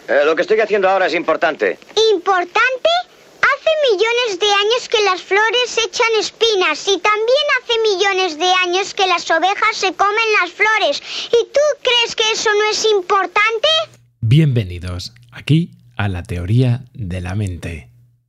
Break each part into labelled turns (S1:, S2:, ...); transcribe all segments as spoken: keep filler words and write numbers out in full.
S1: Eh, lo que estoy haciendo ahora es importante.
S2: ¿Importante? Hace millones de años que las flores echan espinas y también hace millones de años que las ovejas se comen las flores. ¿Y tú crees que eso no es importante?
S3: Bienvenidos aquí a la teoría de la mente.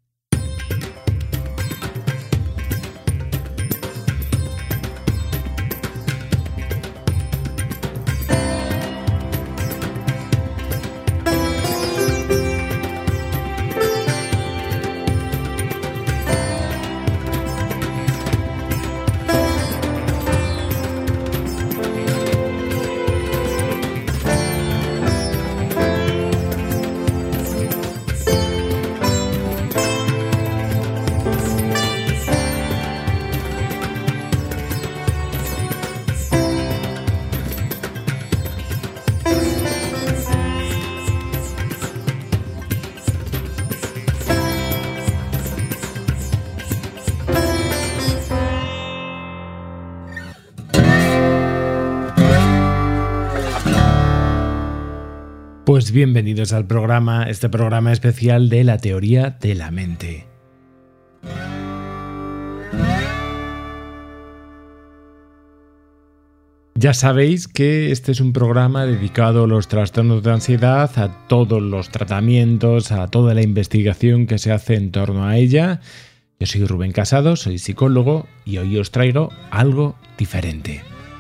S3: Pues bienvenidos al programa, este programa especial de la teoría de la mente. Ya sabéis que este es un programa dedicado a los trastornos de ansiedad, a todos los tratamientos, a toda la investigación que se hace en torno a ella. Yo soy Rubén Casado, soy psicólogo y hoy os traigo algo diferente.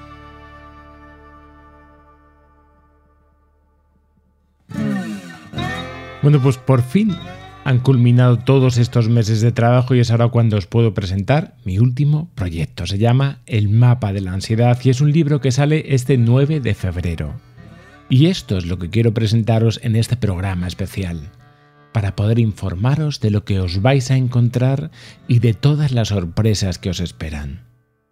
S3: Bueno, pues por fin han culminado todos estos meses de trabajo y es ahora cuando os puedo presentar mi último proyecto. Se llama El mapa de la ansiedad y es un libro que sale este nueve de febrero. Y esto es lo que quiero presentaros en este programa especial, para poder informaros de lo que os vais a encontrar y de todas las sorpresas que os esperan.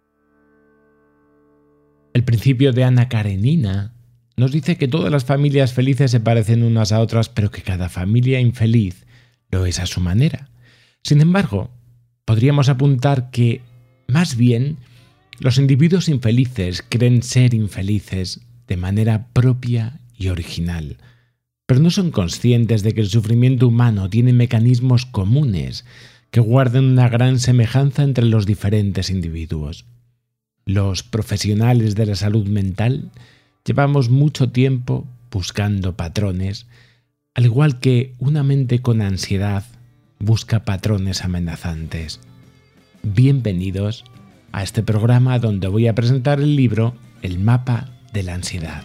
S3: El principio de Ana Karenina nos dice que todas las familias felices se parecen unas a otras, pero que cada familia infeliz lo es a su manera. Sin embargo, podríamos apuntar que, más bien, los individuos infelices creen ser infelices de manera propia y original, pero no son conscientes de que el sufrimiento humano tiene mecanismos comunes que guardan una gran semejanza entre los diferentes individuos. Los profesionales de la salud mental llevamos mucho tiempo buscando patrones, al igual que una mente con ansiedad busca patrones amenazantes. Bienvenidos a este programa donde voy a presentar el libro El mapa de la ansiedad.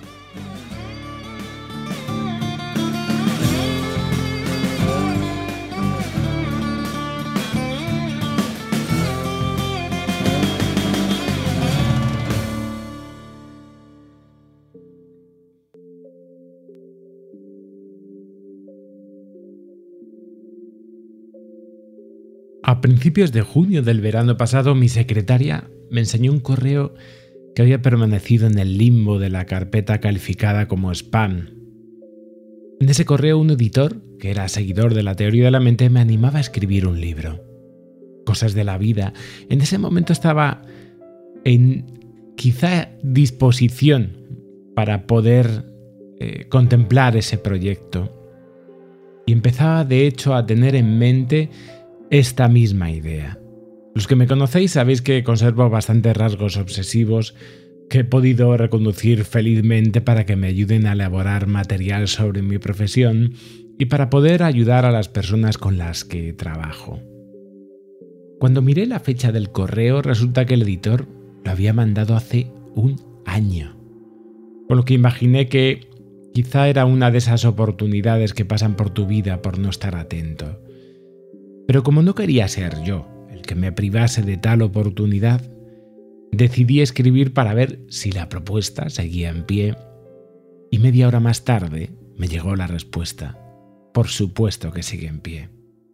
S3: A principios de junio del verano pasado, mi secretaria me enseñó un correo que había permanecido en el limbo de la carpeta calificada como spam. En ese correo, un editor, que era seguidor de la teoría de la mente, me animaba a escribir un libro. Cosas de la vida. En ese momento estaba en quizá disposición para poder eh, contemplar ese proyecto. Y empezaba de hecho a tener en mente esta misma idea. Los que me conocéis sabéis que conservo bastantes rasgos obsesivos que he podido reconducir felizmente para que me ayuden a elaborar material sobre mi profesión y para poder ayudar a las personas con las que trabajo. Cuando miré la fecha del correo, resulta que el editor lo había mandado hace un año, con lo que imaginé que quizá era una de esas oportunidades que pasan por tu vida por no estar atento. Pero como no quería ser yo el que me privase de tal oportunidad, decidí escribir para ver si la propuesta seguía en pie y media hora más tarde me llegó la respuesta. Por supuesto que sigue en pie.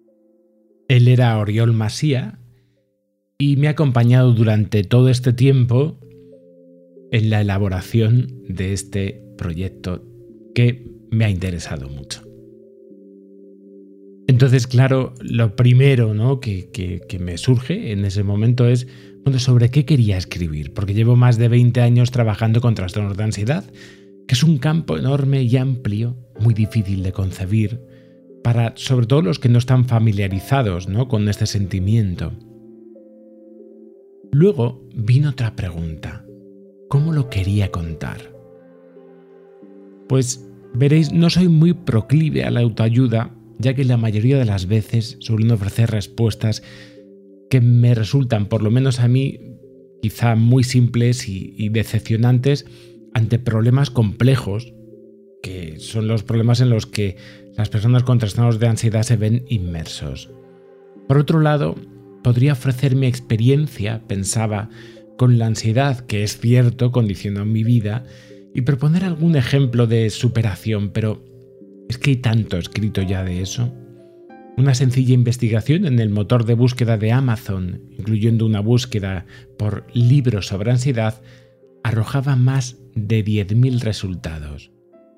S3: Él era Oriol Masía y me ha acompañado durante todo este tiempo en la elaboración de este proyecto que me ha interesado mucho. Entonces, claro, lo primero, ¿no?, que, que, que me surge en ese momento es, bueno, ¿sobre qué quería escribir? Porque llevo más de veinte años trabajando con trastornos de ansiedad, que es un campo enorme y amplio, muy difícil de concebir, para sobre todo los que no están familiarizados, ¿no?, con este sentimiento. Luego vino otra pregunta: ¿cómo lo quería contar? Pues veréis, no soy muy proclive a la autoayuda, ya que la mayoría de las veces suelen ofrecer respuestas que me resultan, por lo menos a mí, quizá muy simples y, y decepcionantes ante problemas complejos, que son los problemas en los que las personas con trastornos de ansiedad se ven inmersos. Por otro lado, podría ofrecer mi experiencia, pensaba, con la ansiedad, que es cierto, condicionó mi vida, y proponer algún ejemplo de superación, pero es que hay tanto escrito ya de eso. Una sencilla investigación en el motor de búsqueda de Amazon, incluyendo una búsqueda por libros sobre ansiedad, arrojaba más de diez mil resultados.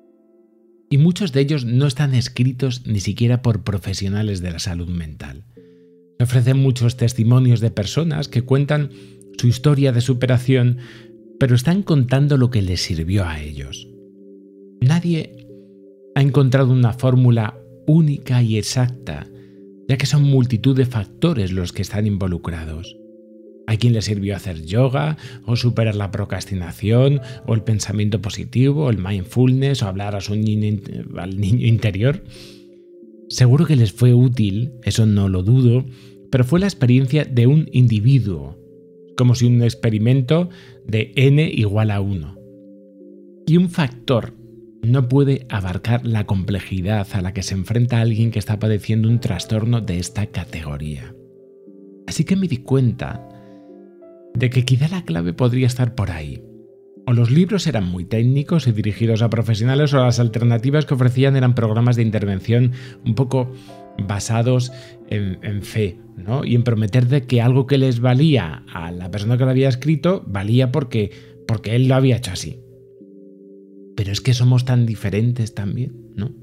S3: Y muchos de ellos no están escritos ni siquiera por profesionales de la salud mental. Se ofrecen muchos testimonios de personas que cuentan su historia de superación, pero están contando lo que les sirvió a ellos. Nadie ha encontrado una fórmula única y exacta, ya que son multitud de factores los que están involucrados. Hay quien le sirvió hacer yoga, o superar la procrastinación, o el pensamiento positivo, o el mindfulness, o hablar a su niño, al niño interior. Seguro que les fue útil, eso no lo dudo, pero fue la experiencia de un individuo, como si un experimento de n igual a uno. Y un factor no puede abarcar la complejidad a la que se enfrenta alguien que está padeciendo un trastorno de esta categoría. Así que me di cuenta de que quizá la clave podría estar por ahí. O los libros eran muy técnicos y dirigidos a profesionales, o las alternativas que ofrecían eran programas de intervención un poco basados en, en fe, ¿no?, y en prometer de que algo que les valía a la persona que lo había escrito valía porque, porque él lo había hecho así. Pero es que somos tan diferentes también, ¿no?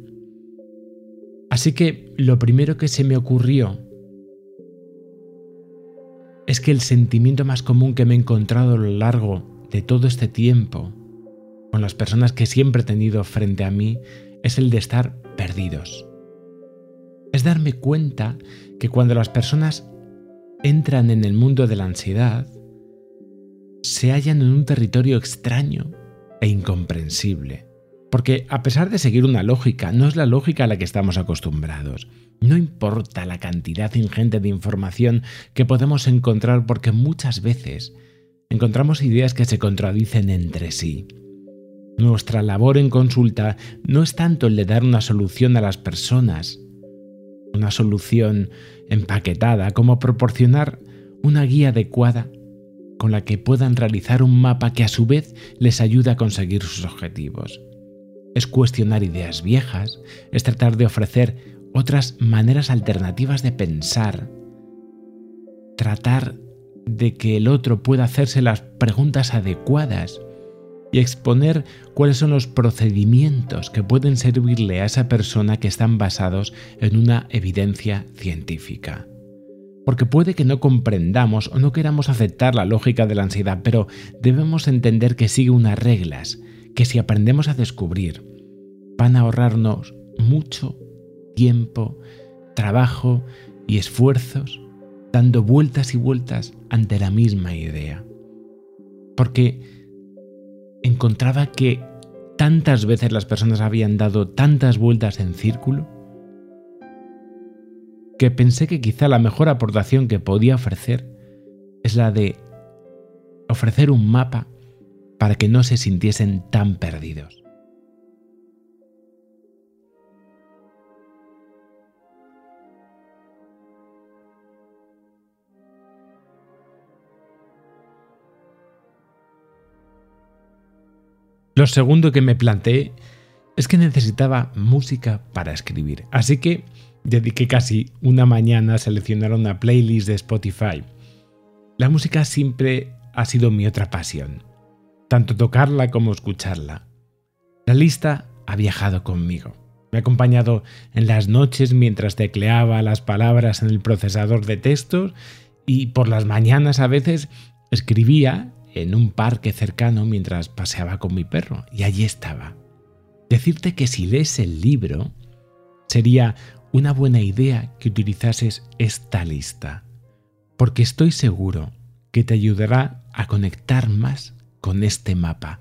S3: Así que lo primero que se me ocurrió es que el sentimiento más común que me he encontrado a lo largo de todo este tiempo con las personas que siempre he tenido frente a mí es el de estar perdidos. Es darme cuenta que cuando las personas entran en el mundo de la ansiedad, se hallan en un territorio extraño e incomprensible. Porque a pesar de seguir una lógica, no es la lógica a la que estamos acostumbrados. No importa la cantidad ingente de información que podemos encontrar, porque muchas veces encontramos ideas que se contradicen entre sí. Nuestra labor en consulta no es tanto el de dar una solución a las personas, una solución empaquetada, como proporcionar una guía adecuada con la que puedan realizar un mapa que a su vez les ayude a conseguir sus objetivos. Es cuestionar ideas viejas, es tratar de ofrecer otras maneras alternativas de pensar, tratar de que el otro pueda hacerse las preguntas adecuadas y exponer cuáles son los procedimientos que pueden servirle a esa persona, que están basados en una evidencia científica. Porque puede que no comprendamos o no queramos aceptar la lógica de la ansiedad, pero debemos entender que sigue unas reglas que, si aprendemos a descubrir, van a ahorrarnos mucho tiempo, trabajo y esfuerzos dando vueltas y vueltas ante la misma idea. Porque encontraba que tantas veces las personas habían dado tantas vueltas en círculo que pensé que quizá la mejor aportación que podía ofrecer es la de ofrecer un mapa para que no se sintiesen tan perdidos. Lo segundo que me planteé es que necesitaba música para escribir, así que dediqué casi una mañana a seleccionar una playlist de Spotify. La música siempre ha sido mi otra pasión, tanto tocarla como escucharla. La lista ha viajado conmigo. Me ha acompañado en las noches mientras tecleaba las palabras en el procesador de textos, y por las mañanas a veces escribía en un parque cercano mientras paseaba con mi perro, y allí estaba. Decirte que si lees el libro, sería una buena idea que utilizases esta lista, porque estoy seguro que te ayudará a conectar más con este mapa.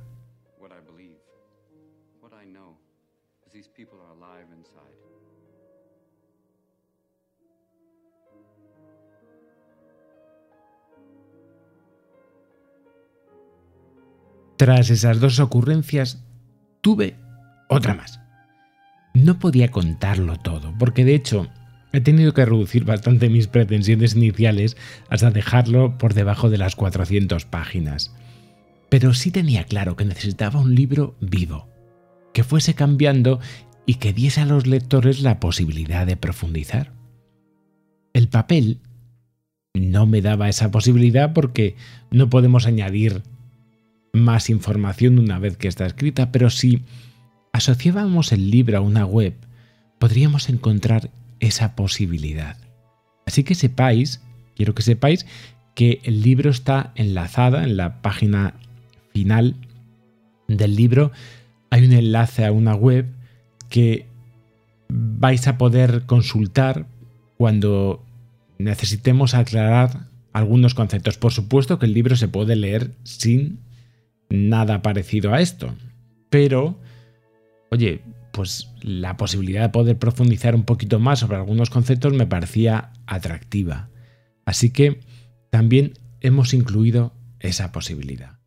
S3: Tras esas dos ocurrencias, tuve otra más. No podía contarlo todo, porque de hecho he tenido que reducir bastante mis pretensiones iniciales hasta dejarlo por debajo de las cuatrocientas páginas. Pero sí tenía claro que necesitaba un libro vivo, que fuese cambiando y que diese a los lectores la posibilidad de profundizar. El papel no me daba esa posibilidad porque no podemos añadir más información una vez que está escrita, pero si asociábamos el libro a una web, podríamos encontrar esa posibilidad. Así que sepáis, quiero que sepáis, que el libro está enlazado en la página final del libro. Hay un enlace a una web que vais a poder consultar cuando necesitemos aclarar algunos conceptos. Por supuesto que el libro se puede leer sin nada parecido a esto, pero, oye, pues la posibilidad de poder profundizar un poquito más sobre algunos conceptos me parecía atractiva. Así que también hemos incluido esa posibilidad.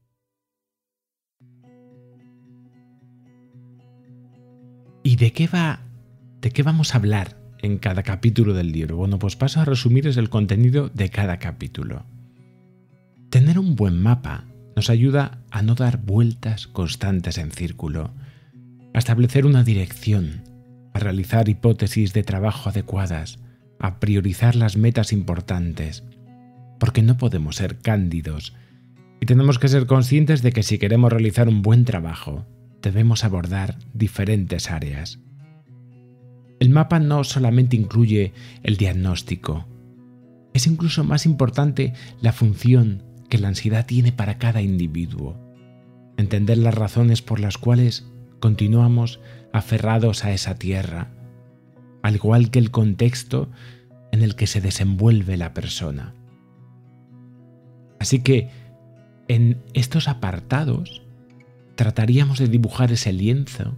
S3: ¿Y de qué va, de qué vamos a hablar en cada capítulo del libro? Bueno, pues paso a resumirles el contenido de cada capítulo. Tener un buen mapa nos ayuda a no dar vueltas constantes en círculo, a establecer una dirección, a realizar hipótesis de trabajo adecuadas, a priorizar las metas importantes, porque no podemos ser cándidos y tenemos que ser conscientes de que si queremos realizar un buen trabajo, debemos abordar diferentes áreas. El mapa no solamente incluye el diagnóstico, es incluso más importante la función que la ansiedad tiene para cada individuo. Entender las razones por las cuales continuamos aferrados a esa tierra, al igual que el contexto en el que se desenvuelve la persona. Así que en estos apartados trataríamos de dibujar ese lienzo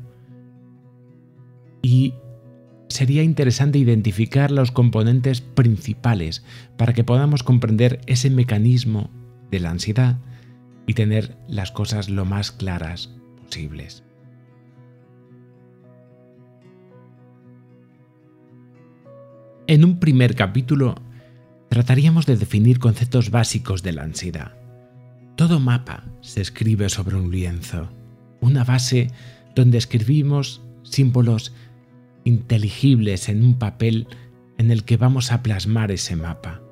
S3: y sería interesante identificar los componentes principales para que podamos comprender ese mecanismo de la ansiedad y tener las cosas lo más claras posibles. En un primer capítulo trataríamos de definir conceptos básicos de la ansiedad. Todo mapa se escribe sobre un lienzo, una base donde escribimos símbolos inteligibles en un papel en el que vamos a plasmar ese mapa.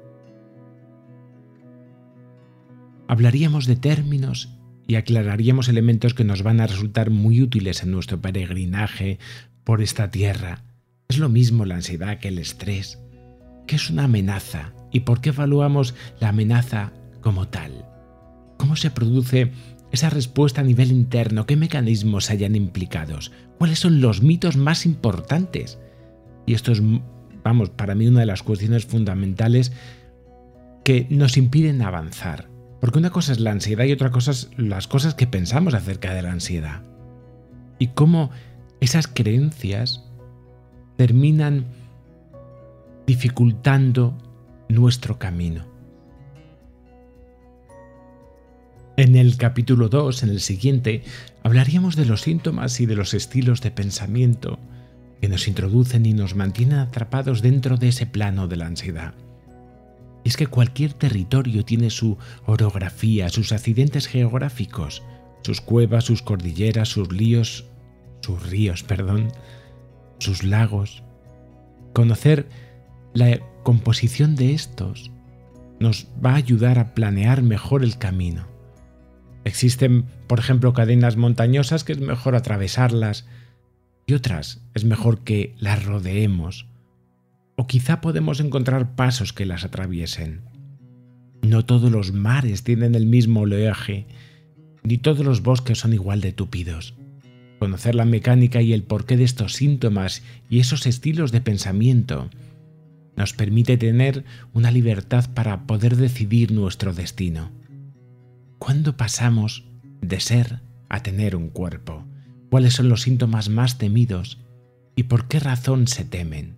S3: Hablaríamos de términos y aclararíamos elementos que nos van a resultar muy útiles en nuestro peregrinaje por esta tierra. Es lo mismo la ansiedad que el estrés. ¿Qué es una amenaza y por qué evaluamos la amenaza como tal? ¿Cómo se produce esa respuesta a nivel interno? ¿Qué mecanismos hayan implicados? ¿Cuáles son los mitos más importantes? Y esto es, vamos, para mí una de las cuestiones fundamentales que nos impiden avanzar. Porque una cosa es la ansiedad y otra cosa es las cosas que pensamos acerca de la ansiedad. Y cómo esas creencias terminan dificultando nuestro camino. En el capítulo dos, en el siguiente, hablaríamos de los síntomas y de los estilos de pensamiento que nos introducen y nos mantienen atrapados dentro de ese plano de la ansiedad. Y es que cualquier territorio tiene su orografía, sus accidentes geográficos, sus cuevas, sus cordilleras, sus ríos, sus ríos, perdón, sus lagos. Conocer la composición de estos nos va a ayudar a planear mejor el camino. Existen, por ejemplo, cadenas montañosas que es mejor atravesarlas y otras es mejor que las rodeemos. O quizá podemos encontrar pasos que las atraviesen. No todos los mares tienen el mismo oleaje, ni todos los bosques son igual de tupidos. Conocer la mecánica y el porqué de estos síntomas y esos estilos de pensamiento nos permite tener una libertad para poder decidir nuestro destino. ¿Cuándo pasamos de ser a tener un cuerpo? ¿Cuáles son los síntomas más temidos y por qué razón se temen?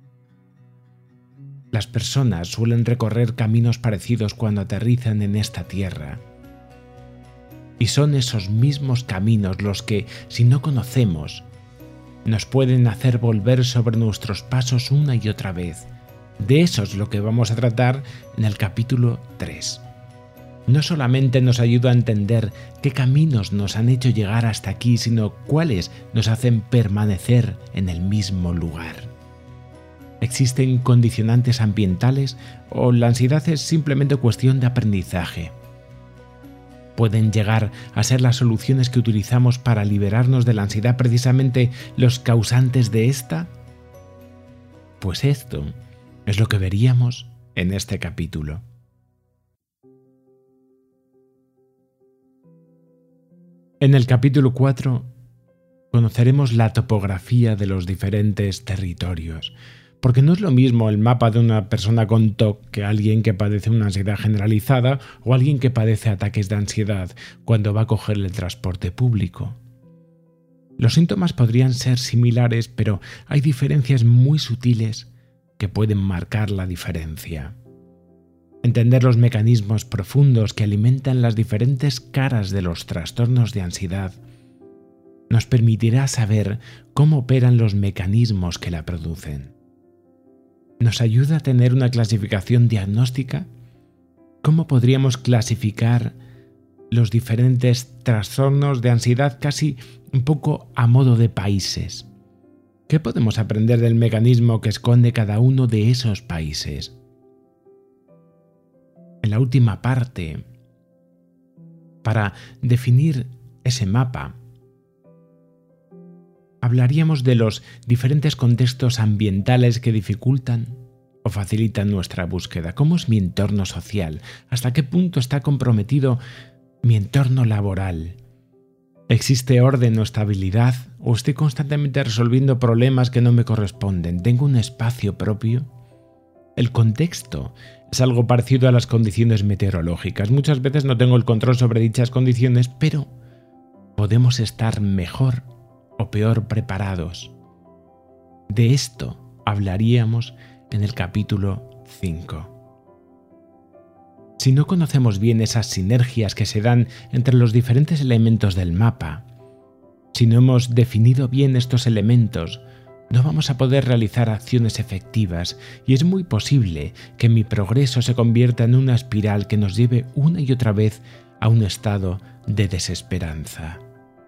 S3: Las personas suelen recorrer caminos parecidos cuando aterrizan en esta tierra. Y son esos mismos caminos los que, si no conocemos, nos pueden hacer volver sobre nuestros pasos una y otra vez. De eso es lo que vamos a tratar en el capítulo tres. No solamente nos ayuda a entender qué caminos nos han hecho llegar hasta aquí, sino cuáles nos hacen permanecer en el mismo lugar. ¿Existen condicionantes ambientales o la ansiedad es simplemente cuestión de aprendizaje? ¿Pueden llegar a ser las soluciones que utilizamos para liberarnos de la ansiedad precisamente los causantes de esta? Pues esto es lo que veríamos en este capítulo. En el capítulo cuatro conoceremos la topografía de los diferentes territorios, porque no es lo mismo el mapa de una persona con T O C que alguien que padece una ansiedad generalizada o alguien que padece ataques de ansiedad cuando va a coger el transporte público. Los síntomas podrían ser similares, pero hay diferencias muy sutiles que pueden marcar la diferencia. Entender los mecanismos profundos que alimentan las diferentes caras de los trastornos de ansiedad nos permitirá saber cómo operan los mecanismos que la producen. ¿Nos ayuda a tener una clasificación diagnóstica? ¿Cómo podríamos clasificar los diferentes trastornos de ansiedad casi un poco a modo de países? ¿Qué podemos aprender del mecanismo que esconde cada uno de esos países? En la última parte, para definir ese mapa, hablaríamos de los diferentes contextos ambientales que dificultan o facilitan nuestra búsqueda. ¿Cómo es mi entorno social? ¿Hasta qué punto está comprometido mi entorno laboral? ¿Existe orden o estabilidad? ¿O estoy constantemente resolviendo problemas que no me corresponden? ¿Tengo un espacio propio? El contexto es algo parecido a las condiciones meteorológicas. Muchas veces no tengo el control sobre dichas condiciones, pero podemos estar mejor o peor preparados. De esto hablaríamos en el capítulo cinco. Si no conocemos bien esas sinergias que se dan entre los diferentes elementos del mapa, si no hemos definido bien estos elementos, no vamos a poder realizar acciones efectivas y es muy posible que mi progreso se convierta en una espiral que nos lleve una y otra vez a un estado de desesperanza.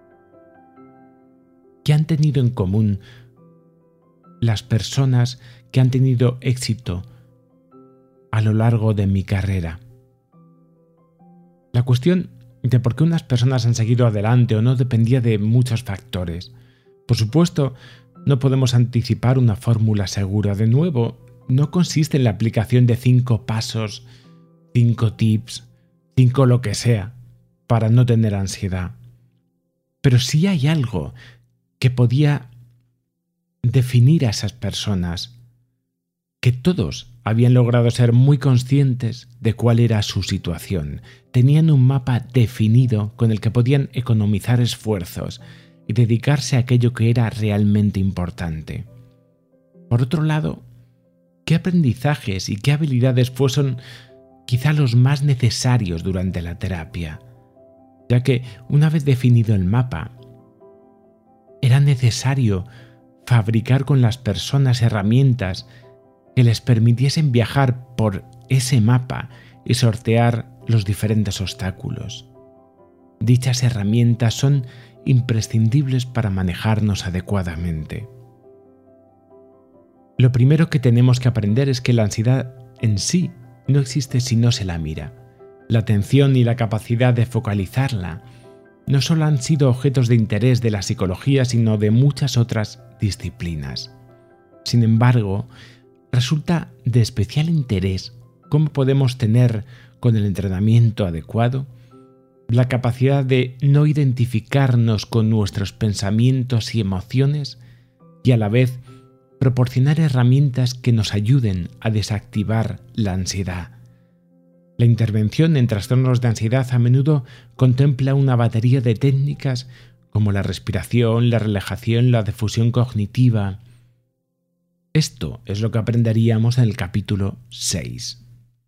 S3: ¿Qué han tenido en común las personas que han tenido éxito a lo largo de mi carrera? La cuestión de por qué unas personas han seguido adelante o no dependía de muchos factores. Por supuesto, no podemos anticipar una fórmula segura. De nuevo, no consiste en la aplicación de cinco pasos, cinco tips, cinco lo que sea, para no tener ansiedad. Pero sí hay algo que podía definir a esas personas, que todos habían logrado ser muy conscientes de cuál era su situación. Tenían un mapa definido con el que podían economizar esfuerzos y dedicarse a aquello que era realmente importante. Por otro lado, ¿qué aprendizajes y qué habilidades fueron quizá los más necesarios durante la terapia? Ya que una vez definido el mapa, era necesario fabricar con las personas herramientas que les permitiesen viajar por ese mapa y sortear los diferentes obstáculos. Dichas herramientas son imprescindibles para manejarnos adecuadamente. Lo primero que tenemos que aprender es que la ansiedad en sí no existe si no se la mira. La atención y la capacidad de focalizarla no solo han sido objetos de interés de la psicología, sino de muchas otras disciplinas. Sin embargo, resulta de especial interés cómo podemos tener, con el entrenamiento adecuado, la capacidad de no identificarnos con nuestros pensamientos y emociones y a la vez proporcionar herramientas que nos ayuden a desactivar la ansiedad. La intervención en trastornos de ansiedad a menudo contempla una batería de técnicas como la respiración, la relajación, la difusión cognitiva. Esto es lo que aprenderíamos en el capítulo seis.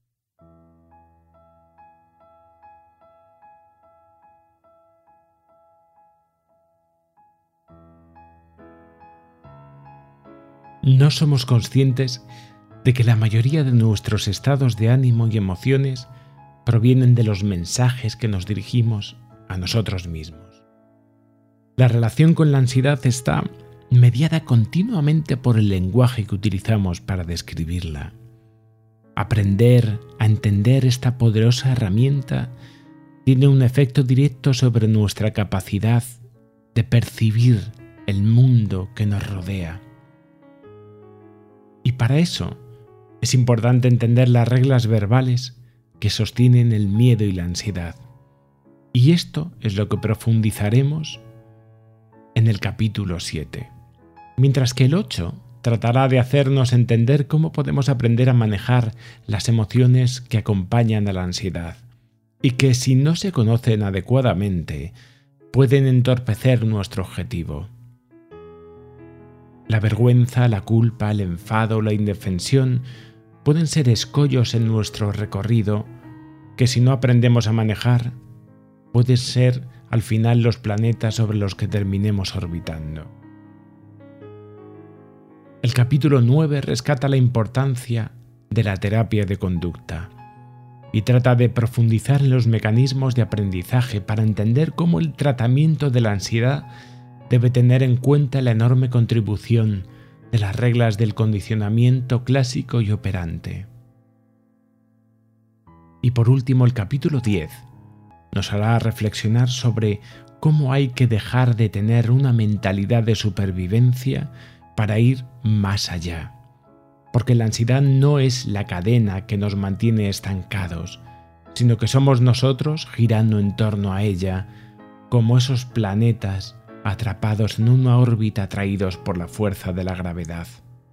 S3: No somos conscientes de que la mayoría de nuestros estados de ánimo y emociones provienen de los mensajes que nos dirigimos a nosotros mismos. La relación con la ansiedad está mediada continuamente por el lenguaje que utilizamos para describirla. Aprender a entender esta poderosa herramienta tiene un efecto directo sobre nuestra capacidad de percibir el mundo que nos rodea. Y para eso es importante entender las reglas verbales que sostienen el miedo y la ansiedad. Y esto es lo que profundizaremos en el capítulo siete. Mientras que el ocho tratará de hacernos entender cómo podemos aprender a manejar las emociones que acompañan a la ansiedad y que, si no se conocen adecuadamente, pueden entorpecer nuestro objetivo. La vergüenza, la culpa, el enfado, la indefensión pueden ser escollos en nuestro recorrido que, si no aprendemos a manejar, pueden ser al final los planetas sobre los que terminemos orbitando. El capítulo nueve rescata la importancia de la terapia de conducta y trata de profundizar en los mecanismos de aprendizaje para entender cómo el tratamiento de la ansiedad debe tener en cuenta la enorme contribución de las reglas del condicionamiento clásico y operante. Y por último, el capítulo diez nos hará reflexionar sobre cómo hay que dejar de tener una mentalidad de supervivencia para ir más allá. Porque la ansiedad no es la cadena que nos mantiene estancados, sino que somos nosotros girando en torno a ella, como esos planetas atrapados en una órbita atraídos por la fuerza de la gravedad.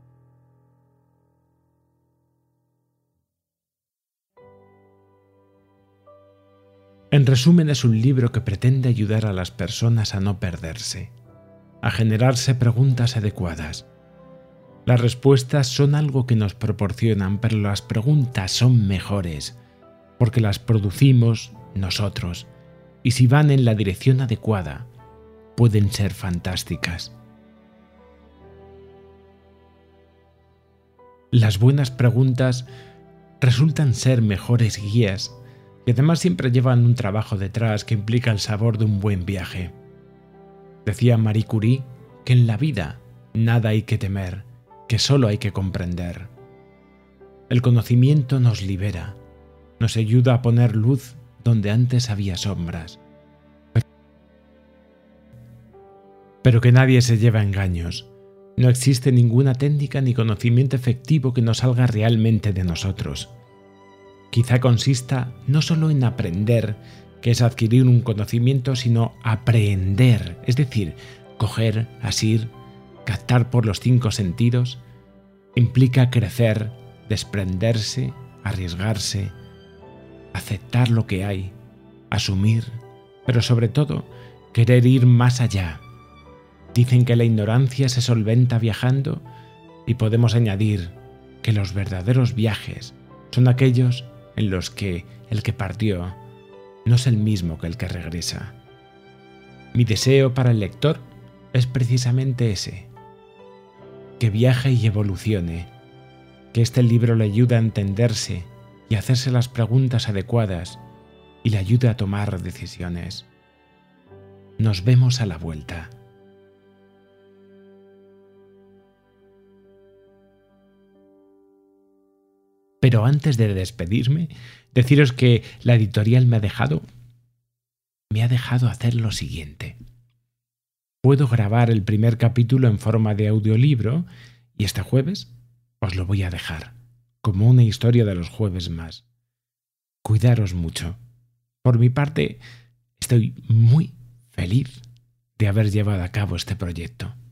S3: En resumen, es un libro que pretende ayudar a las personas a no perderse, a generarse preguntas adecuadas. Las respuestas son algo que nos proporcionan, pero las preguntas son mejores, porque las producimos nosotros, y si van en la dirección adecuada, pueden ser fantásticas. Las buenas preguntas resultan ser mejores guías y además siempre llevan un trabajo detrás que implica el sabor de un buen viaje. Decía Marie Curie que en la vida nada hay que temer, que solo hay que comprender. El conocimiento nos libera, nos ayuda a poner luz donde antes había sombras. Pero que nadie se lleve a engaños. No existe ninguna técnica ni conocimiento efectivo que nos salga realmente de nosotros. Quizá consista no solo en aprender, que es adquirir un conocimiento, sino aprehender, es decir, coger, asir, captar por los cinco sentidos, implica crecer, desprenderse, arriesgarse, aceptar lo que hay, asumir, pero sobre todo, querer ir más allá. Dicen que la ignorancia se solventa viajando y podemos añadir que los verdaderos viajes son aquellos en los que el que partió no es el mismo que el que regresa. Mi deseo para el lector es precisamente ese, que viaje y evolucione, que este libro le ayude a entenderse y a hacerse las preguntas adecuadas y le ayude a tomar decisiones. Nos vemos a la vuelta. Pero antes de despedirme, deciros que la editorial me ha dejado, me ha dejado hacer lo siguiente. Puedo grabar el primer capítulo en forma de audiolibro y este jueves os lo voy a dejar. como una historia de los jueves más. Cuidaros mucho. Por mi parte, estoy muy feliz de haber llevado a cabo este proyecto.